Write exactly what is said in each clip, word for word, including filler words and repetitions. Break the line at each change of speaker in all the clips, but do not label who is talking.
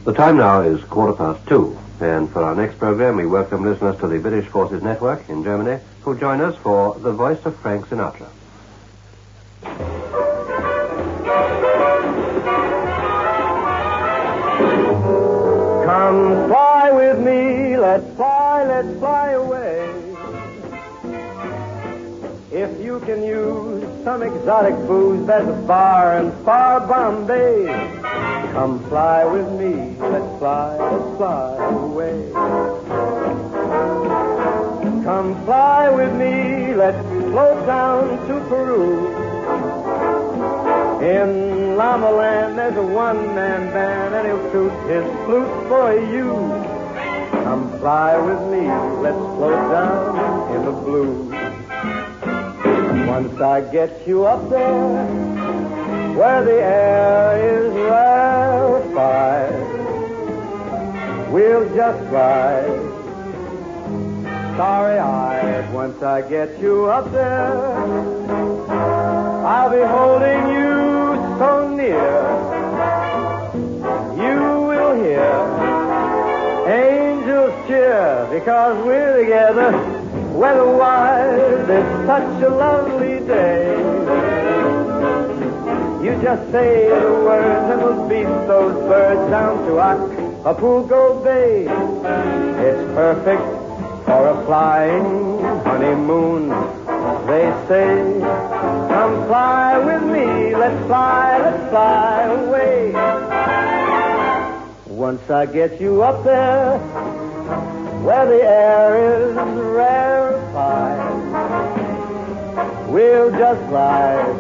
The time now is quarter past two, and for our next program we welcome listeners to the British Forces Network in Germany who join us for The Voice of Frank Sinatra.
Come fly with me, let's fly, let's fly away. If you can use some exotic booze, there's a bar in far Bombay. Come fly with me, let's fly, let's fly away. Come fly with me, let's float down to Peru. In Llama Land, there's a one-man band, and he'll toot his flute for you. Come fly with me, let's float down in the blue. Once I get you up there, where the air is rarefied, we'll just ride starry-eyed. Once I get you up there, I'll be holding you so near. You will hear angels cheer, because we're together weather-wise. It's such a lovely day. You just say the words and we'll beat those birds down to Acapulco Bay. It's perfect for a flying honeymoon, they say. Come fly with me, let's fly, let's fly away. Once I get you up there, where the air is rarefied, we'll just ride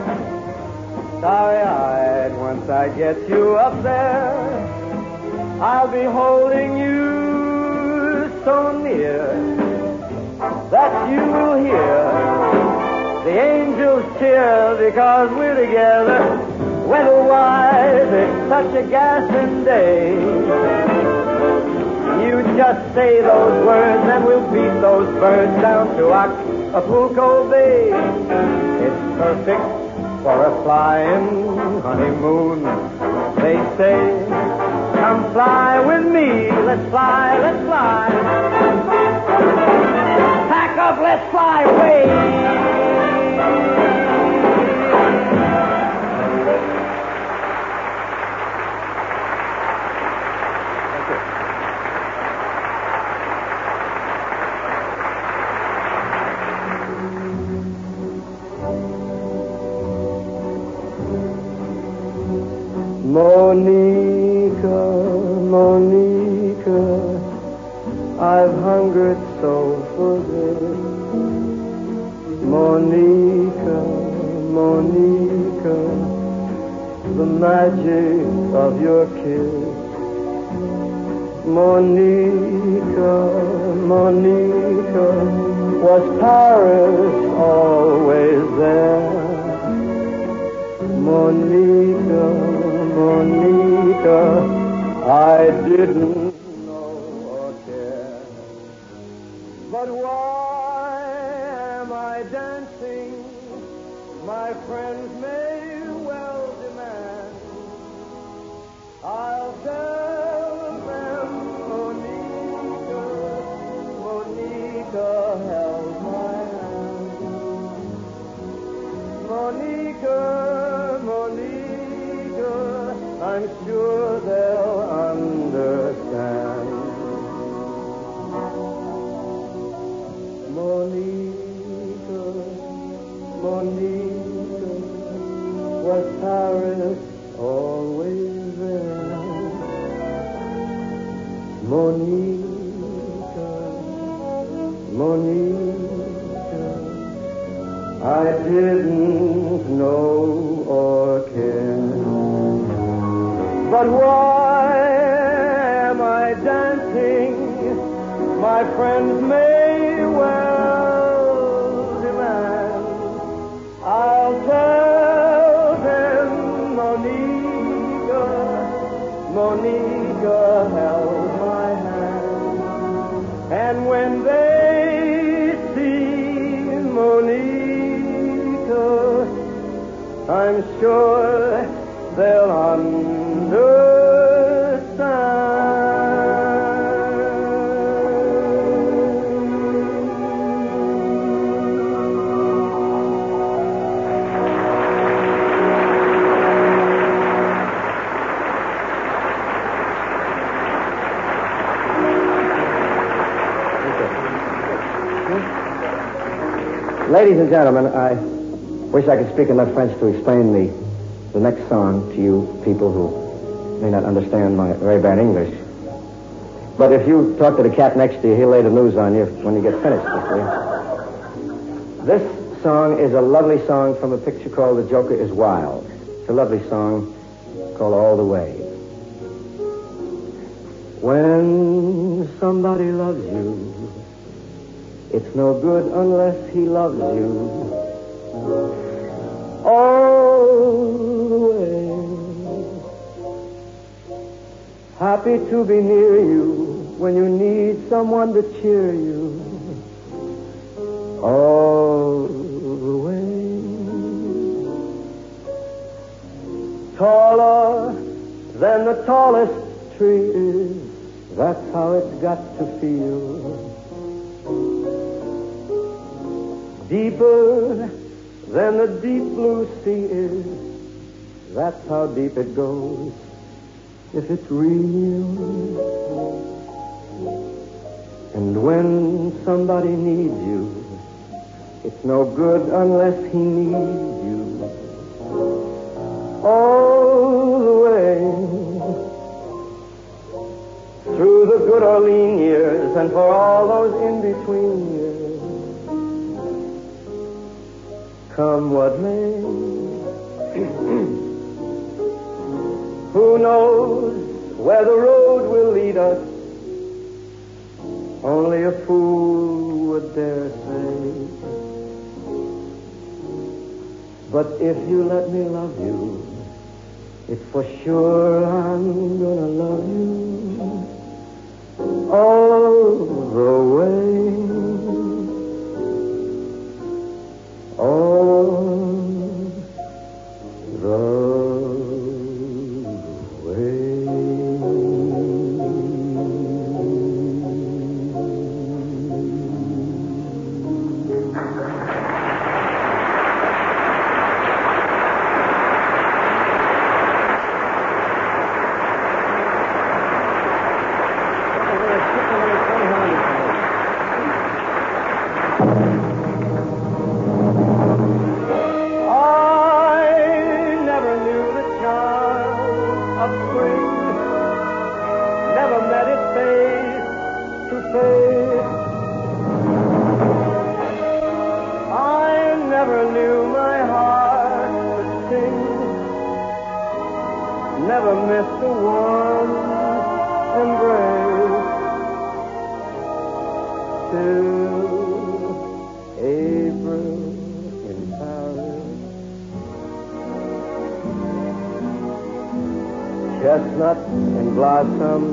starry-eyed. Once I get you up there, I'll be holding you so near that you will hear the angels cheer, because we're together weather-wise. It's such a gassing day. You just say those words and we'll beat those birds down to Acapulco Bay. It's perfect for a flying honeymoon, they say. Come fly with me, let's fly, let's fly. Pack up, let's fly away. Monica, Monica, I've hungered so for this. Monica, Monica, the magic of your kiss. Monica, Monica, was Paris always there? Monica, Monica, I didn't know or care. But why am I dancing? My friends may well demand. I'll tell them Monica, Monica held my hand. Monica, Monica, I'm sure they'll understand. Monica, Monica, was Paris always there? Monica, Monica, I didn't know or care. But why am I dancing? My friends may well demand. I'll tell them Monica, Monica held my hand. And when they see Monica, I'm sure they'll understand.
Ladies and gentlemen, I wish I could speak enough French to explain the, the next song to you people who may not understand my very bad English. But if you talk to the cat next to you, he'll lay the news on you when you get finished. You see? This song is a lovely song from a picture called The Joker is Wild. It's a lovely song called All the Way. When somebody loves you, it's no good unless he loves you all the way. Happy to be near you when you need someone to cheer you all the way. Taller than the tallest tree is, that's how it's got to feel. Deeper than the deep blue sea is, that's how deep it goes, if it's real. And when somebody needs you, it's no good unless he needs you all the way. Through the good or lean years, and for all those in-between years, come what may. Who knows where the road will lead us? Only a fool would dare say. But if you let me love you, it's for sure I'm gonna love you all the way. All the never missed a warm embrace till April in Paris. Chestnut in blossom,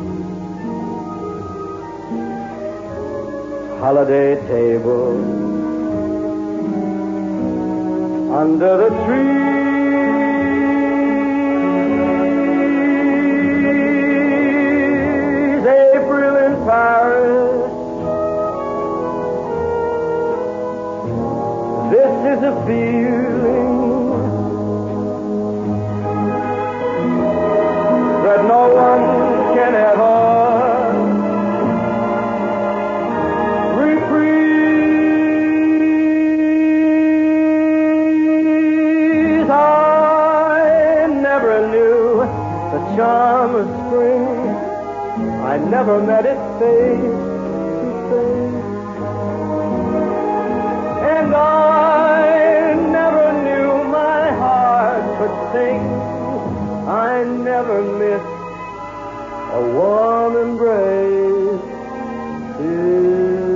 holiday table under the tree. Paris. This is a feeling that no one can ever reprise. I never knew the charm of spring. I never met it face to face, and I never knew my heart could sing. I never missed a warm embrace till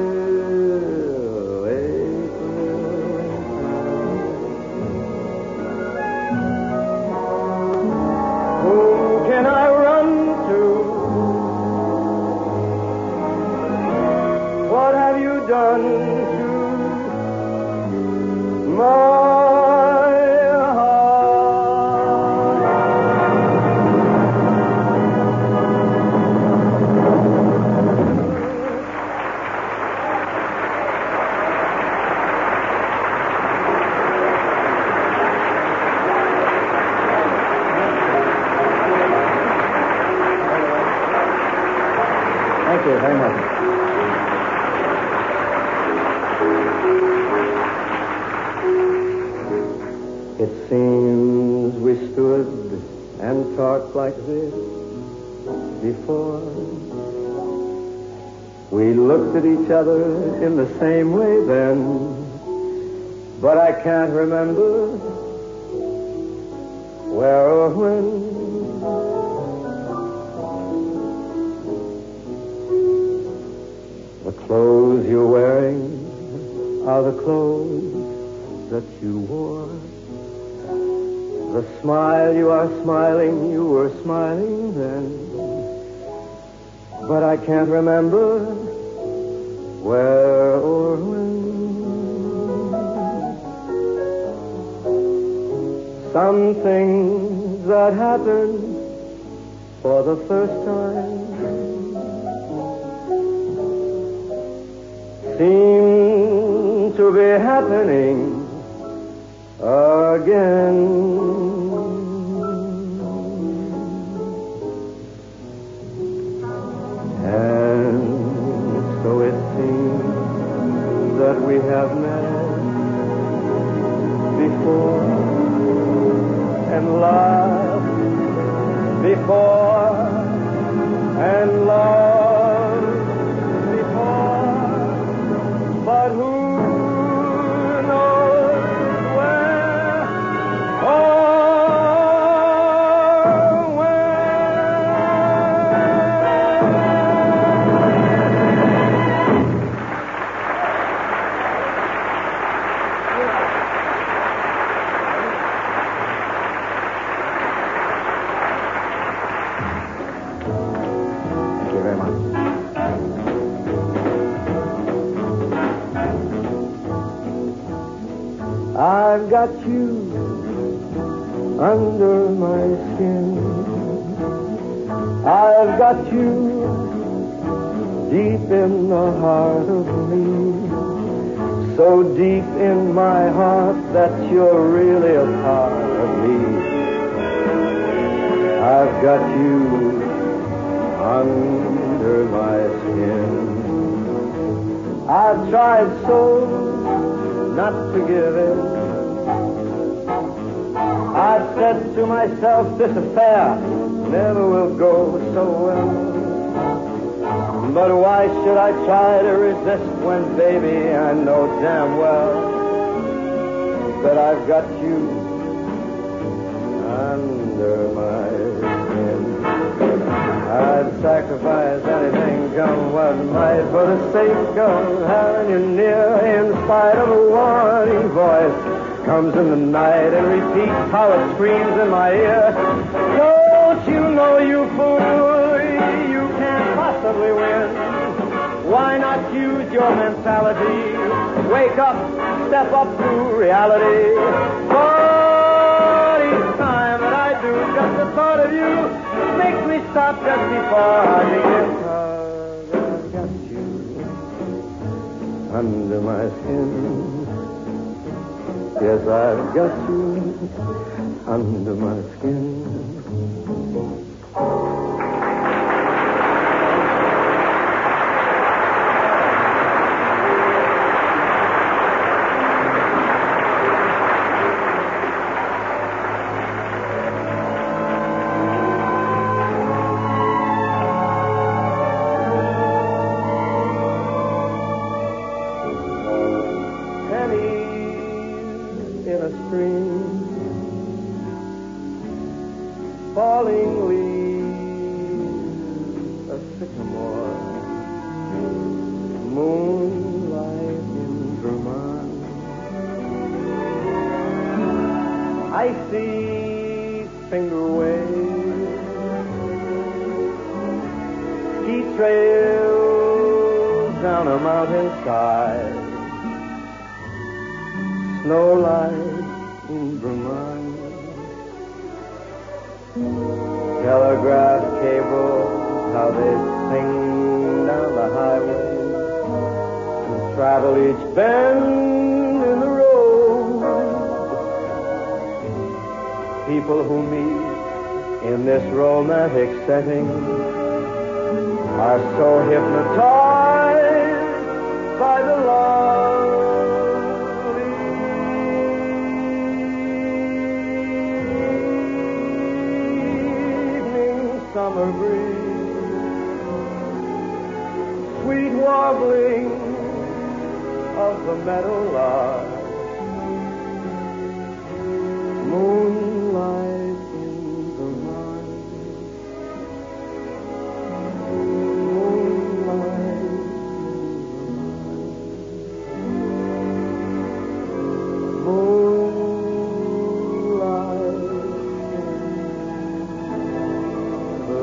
April. Whom can I run to? What have you done to my heart? Thank you very much. It seems we stood and talked like this before. We looked at each other in the same way then, but I can't remember where or when. The clothes you're wearing are the clothes that you wore. The smile you are smiling, you were smiling then. But I can't remember where or when. Some things that happened for the first time seem to be happening again. And so it seems that we have met before and laughed before and loved before, but who knows where or I've got you under my skin. I've got you deep in the heart of me. So deep in my heart that you're really a part of me. I've got you under my skin. I've tried so not to give in. I've said to myself, this affair never will go so well. But why should I try to resist when, baby, I know damn well that I've got you under my skin. I'd sacrifice anything, come what might, for the sake of having you near, in spite of a warning voice comes in the night and repeats how it screams in my ear. Don't you know, you fool, you can't possibly win. Why not use your mentality? Wake up, step up to reality. But each time that I do, just the thought of you makes me stop just before I begin. 'Cause I've got you under my skin. Yes, I've got you under my skin. Falling leaves, a sycamore, moonlight in Vermont. I see finger waves, ski trails down a mountainside, snow light in Vermont. Telegraph cables, how they sing down the highway and travel each bend in the road. People who meet in this romantic setting
are so hypnotized by the lovely evening summer breeze, sweet warbling of the meadowlark, moonlight in the night, moonlight in the night, moonlight in the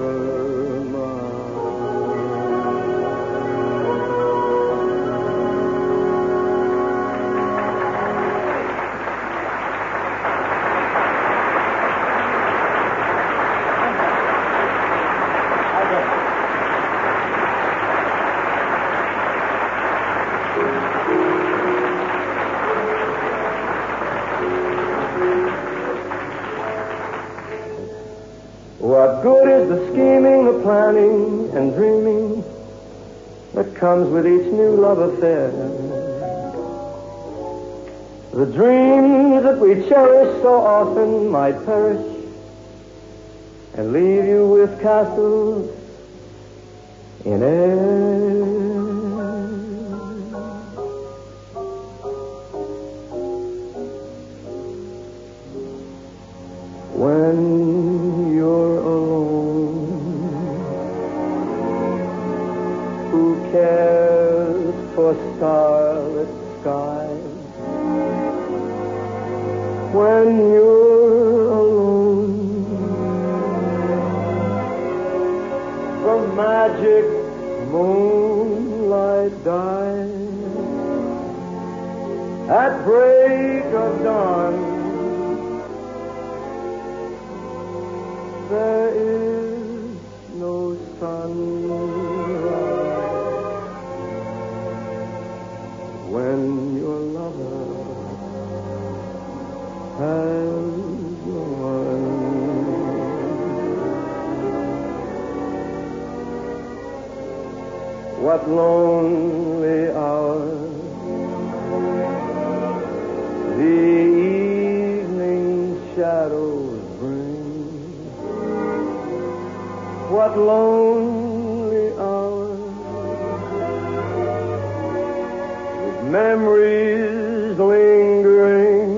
What good is the scheming, the planning, and dreaming that comes with each new love affair? The dreams that we cherish so often might perish and leave you with castles in air. When you're alone, who cares for starlit skies? When you're alone, the magic moonlight dies. At break of dawn, there is no sunrise. When your lover has gone, what lonely hours the evening shadows bring. What lonely hours, with memories lingering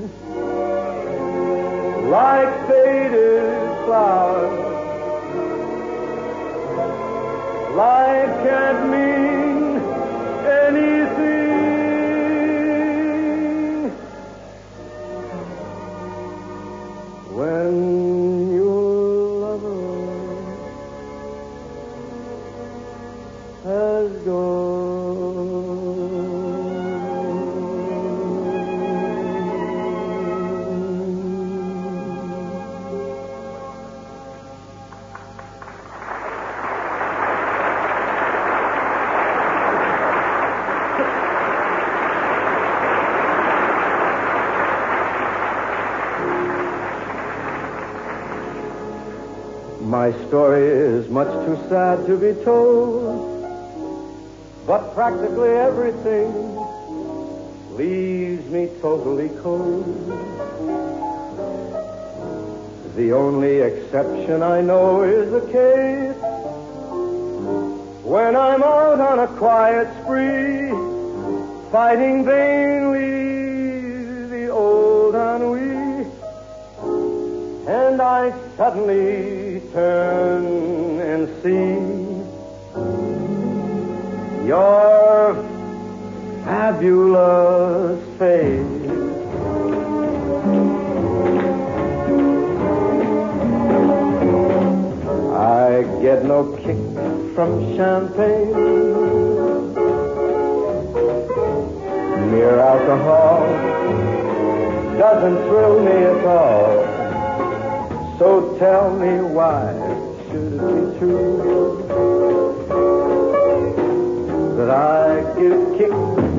like faded flowers. Life can't mean anything when has gone. My story is much too sad to be told, but practically everything leaves me totally cold. The only exception I know is the case when I'm out on a quiet spree, fighting vainly the old ennui, and I suddenly turn and see your fabulous face. I get no kick from champagne. Mere alcohol doesn't thrill me at all. So tell me, why should it be true that I get a kick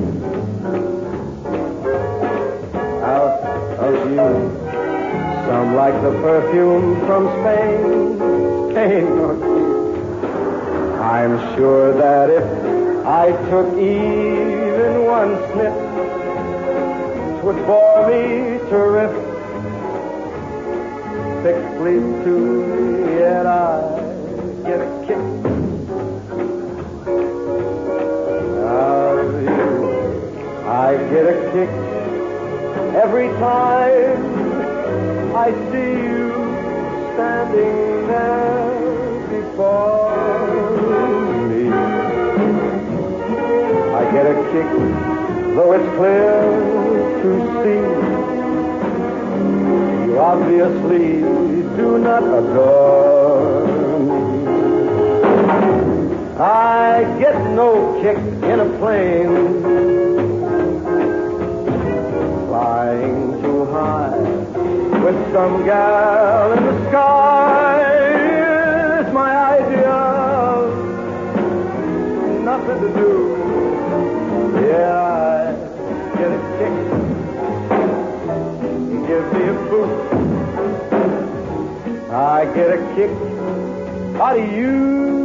out of you? Some like the perfume from Spain, Spain or I'm sure that if I took even one sniff, 'twould bore me to rip. Six sleep too, yet I get a kick out of you. I get a kick every time I see you standing there before me. I get a kick, though it's clear to see you obviously do not adore me. I get no kick in a plane flying too high with some gal in the sky. It's my idea of nothing to do. Yeah, I get a kick. You give me a boot. I get a kick out of you.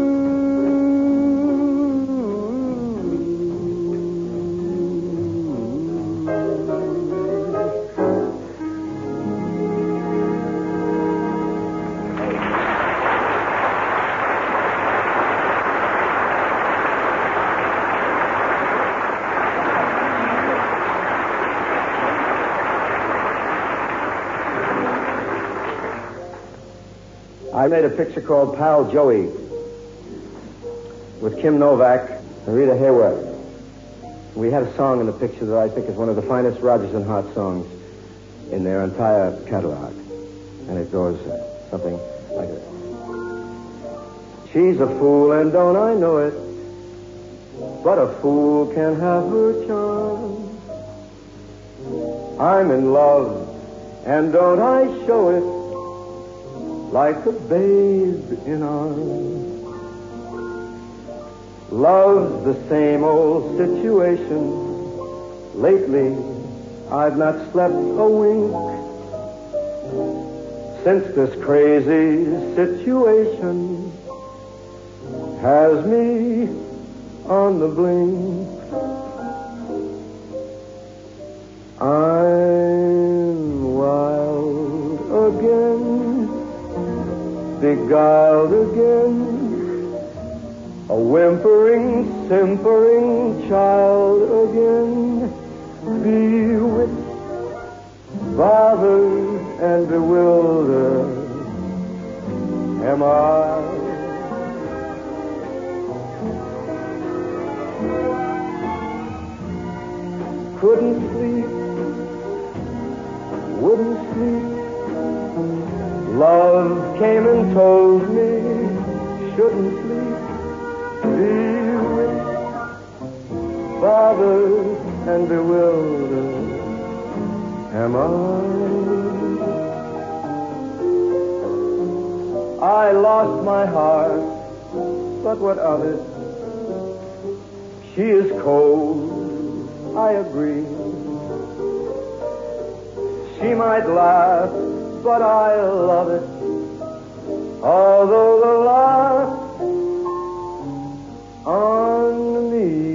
I made a picture called Pal Joey with Kim Novak and Rita Hayworth. We had a song in the picture that I think is one of the finest Rodgers and Hart songs in their entire catalog. And it goes uh, something like this. She's a fool and don't I know it, but a fool can have her charm. I'm in love and don't I show it, like a babe in arms. Love's the same old situation. Lately, I've not slept a wink since this crazy situation has me on the blink. I'm wild again, beguiled again, a whimpering, simpering child again, bewitched, bothered, and bewildered am I. Couldn't sleep, wouldn't sleep. Love came and told me shouldn't sleep. Bewitched, bothered, and bewildered am I. I lost my heart, but what of it? She is cold, I agree. She might laugh, but I love it, although the laugh on me.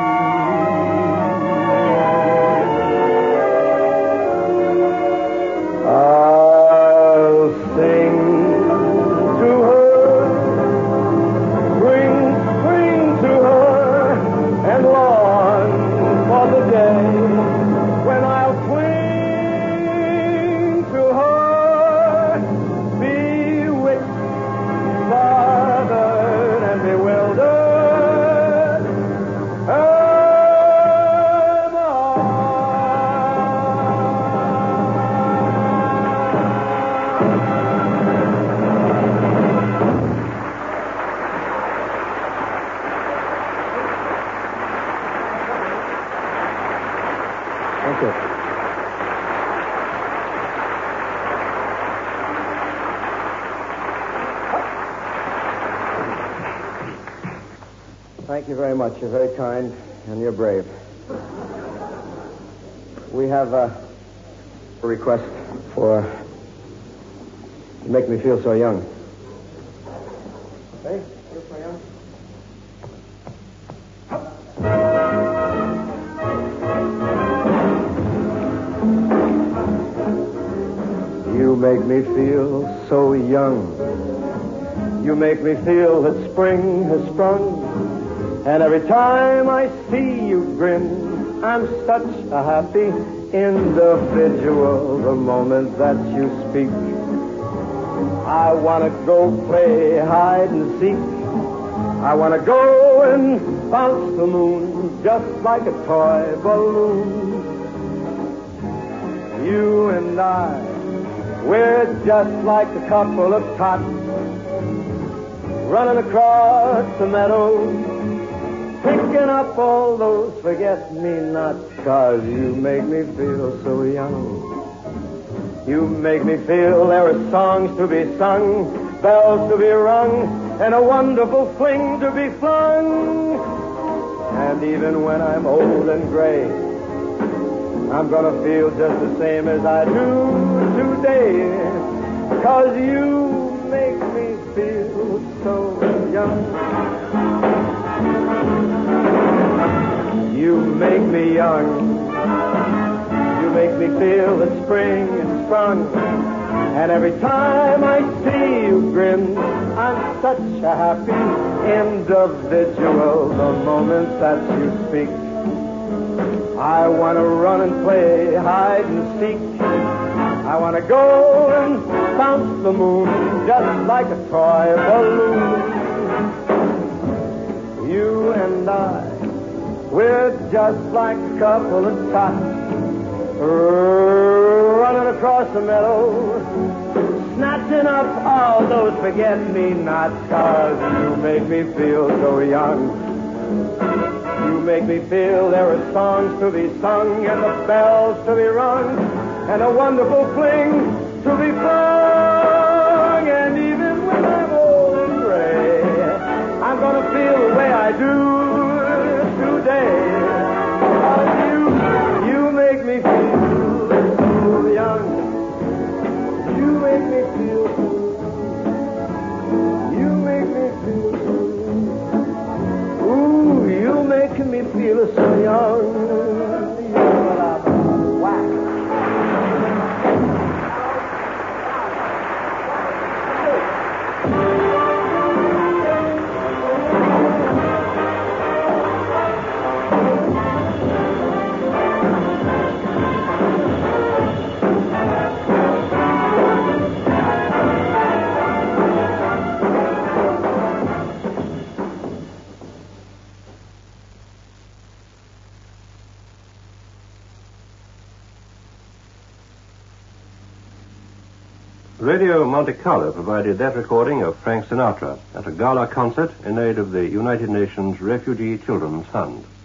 I'll sing to her, bring spring to her, and long for the day when I'll cling to her, bewitched, bothered, and bewildered am I. Thank you. Thank you very much. You're very kind, and you're brave. We have uh, a request for You Make Me Feel So Young. Hey, feel so young? You make me feel so young. You make me feel that spring has sprung. And every time I see you grin, I'm such a happy individual. The moment that you speak, I want to go play hide and seek. I want to go and bounce the moon just like a toy balloon. You and I, we're just like a couple of tots running across the meadow, picking up all those forget-me-nots, 'cause you make me feel so young. You make me feel there are songs to be sung, bells to be rung, and a wonderful fling to be flung. And even when I'm old and gray, I'm gonna feel just the same as I do today, 'cause you make me feel so young. You make me young. You make me feel that spring is sprung. And every time I see you grin, I'm such a happy individual. The moment that you speak, I want to run and play hide and seek. I want to go and bounce the moon just like a toy balloon. You and I, we're just like a couple of tots running across the meadow, snatching up all those forget-me-nots, 'cause you make me feel so young. You make me feel there are songs to be sung and the bells to be rung and a wonderful fling to be flung. And even when I'm old and gray, I'm gonna feel the way I do today. 'Cause you, you make me feel so young. You make me feel so You make me feel so Ooh, you making me feel so young. Whack.
Radio Monte Carlo provided that recording of Frank Sinatra at a gala concert in aid of the United Nations Refugee Children's Fund.